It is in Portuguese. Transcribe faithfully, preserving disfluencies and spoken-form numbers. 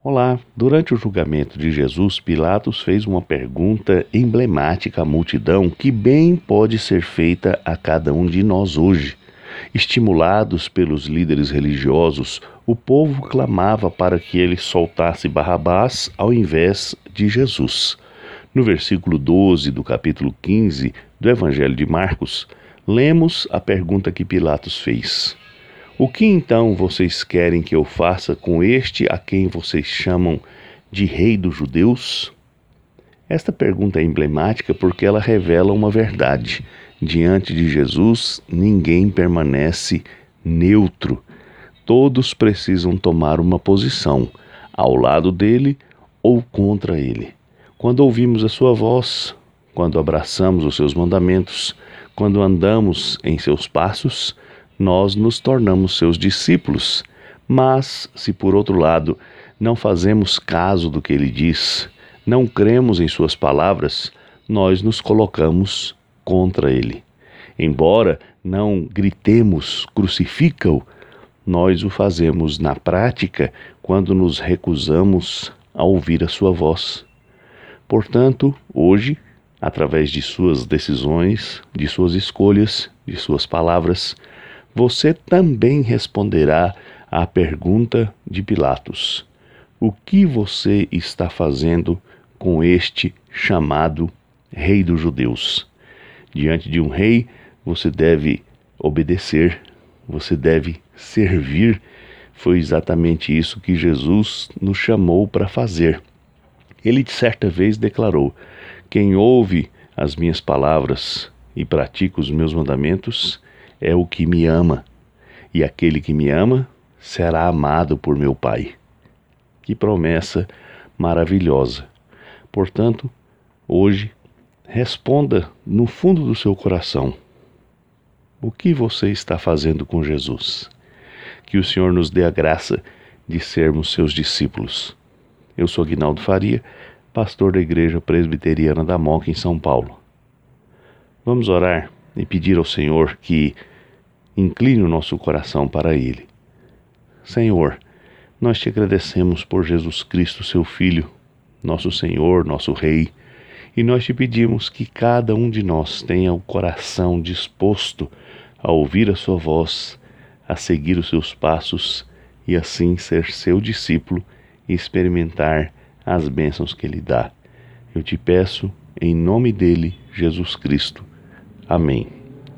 Olá, durante o julgamento de Jesus, Pilatos fez uma pergunta emblemática à multidão que bem pode ser feita a cada um de nós hoje. Estimulados pelos líderes religiosos, o povo clamava para que ele soltasse Barrabás ao invés de Jesus. No versículo doze do capítulo quinze do Evangelho de Marcos, lemos a pergunta que Pilatos fez: O que então vocês querem que eu faça com este a quem vocês chamam de Rei dos Judeus? Esta pergunta é emblemática porque ela revela uma verdade. Diante de Jesus, ninguém permanece neutro. Todos precisam tomar uma posição, ao lado dele ou contra ele. Quando ouvimos a sua voz, quando abraçamos os seus mandamentos, quando andamos em seus passos, nós nos tornamos seus discípulos. Mas, se por outro lado não fazemos caso do que ele diz, não cremos em suas palavras, nós nos colocamos contra ele. Embora não gritemos crucifica-o, nós o fazemos na prática quando nos recusamos a ouvir a sua voz. Portanto, hoje, através de suas decisões, de suas escolhas, de suas palavras, você também responderá à pergunta de Pilatos: o que você está fazendo com este chamado Rei dos Judeus? Diante de um rei, você deve obedecer, você deve servir. Foi exatamente isso que Jesus nos chamou para fazer. Ele de certa vez declarou: quem ouve as minhas palavras e pratica os meus mandamentos é o que me ama, e aquele que me ama será amado por meu Pai. Que promessa maravilhosa! Portanto, hoje, responda no fundo do seu coração: o que você está fazendo com Jesus? Que o Senhor nos dê a graça de sermos seus discípulos. Eu sou Aguinaldo Faria, pastor da Igreja Presbiteriana da Moca, em São Paulo. Vamos orar e pedir ao Senhor que incline o nosso coração para Ele. Senhor, nós te agradecemos por Jesus Cristo, seu Filho, nosso Senhor, nosso Rei, e nós te pedimos que cada um de nós tenha o coração disposto a ouvir a sua voz, a seguir os seus passos e assim ser seu discípulo e experimentar as bênçãos que Ele dá. Eu te peço, em nome dele, Jesus Cristo. Amém.